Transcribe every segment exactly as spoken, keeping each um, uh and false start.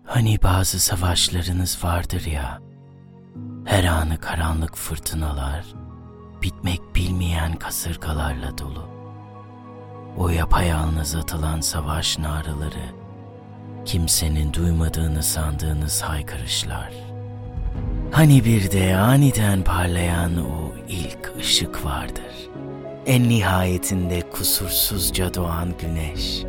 Hani bazı savaşlarınız vardır ya, her anı karanlık fırtınalar, bitmek bilmeyen kasırgalarla dolu. O yapayalnız atılan savaş naraları, kimsenin duymadığını sandığınız haykırışlar. Hani bir de aniden parlayan o ilk ışık vardır. En nihayetinde kusursuzca doğan güneş.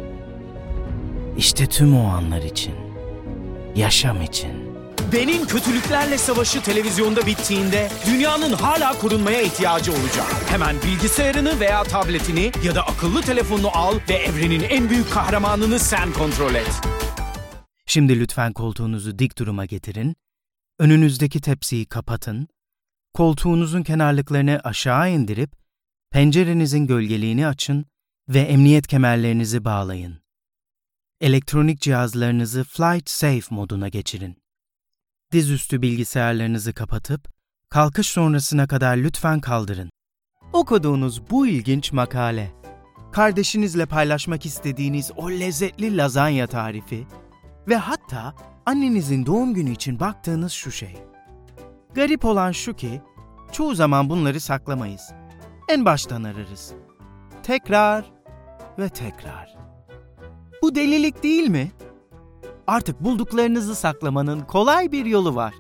İşte tüm o anlar için, yaşam için. Ben'in kötülüklerle savaşı televizyonda bittiğinde dünyanın hala korunmaya ihtiyacı olacak. Hemen bilgisayarını veya tabletini ya da akıllı telefonunu al ve evrenin en büyük kahramanını sen kontrol et. Şimdi lütfen koltuğunuzu dik duruma getirin, önünüzdeki tepsiyi kapatın, koltuğunuzun kenarlıklarını aşağı indirip, pencerenizin gölgeliğini açın ve emniyet kemerlerinizi bağlayın. Elektronik cihazlarınızı Flight Safe moduna geçirin. Dizüstü bilgisayarlarınızı kapatıp, kalkış sonrasına kadar lütfen kaldırın. Okuduğunuz bu ilginç makale, kardeşinizle paylaşmak istediğiniz o lezzetli lazanya tarifi ve hatta annenizin doğum günü için baktığınız şu şey. Garip olan şu ki, çoğu zaman bunları saklamayız. En baştan ararız. Tekrar ve tekrar. Bu delilik değil mi? Artık bulduklarınızı saklamanın kolay bir yolu var.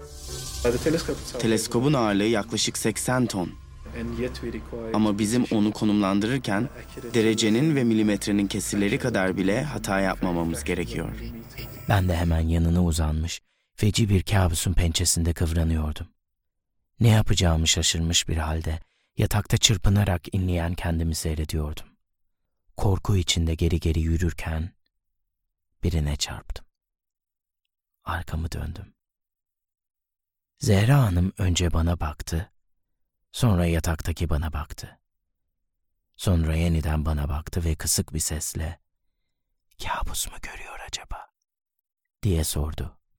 Teleskobun ağırlığı yaklaşık seksen ton. Ama bizim onu konumlandırırken derecenin ve milimetrenin kesirleri kadar bile hata yapmamamız gerekiyor. Ben de hemen yanına uzanmış, feci bir kabusun pençesinde kıvranıyordum. Ne yapacağımı şaşırmış bir halde yatakta çırpınarak inleyen kendimi seyrediyordum. Korku içinde geri geri yürürken birine çarptım. Arkamı döndüm. Zehra Hanım önce bana baktı, sonra yataktaki bana baktı. Sonra yeniden bana baktı ve kısık bir sesle, "Kabus mu görüyor acaba?" diye sordu.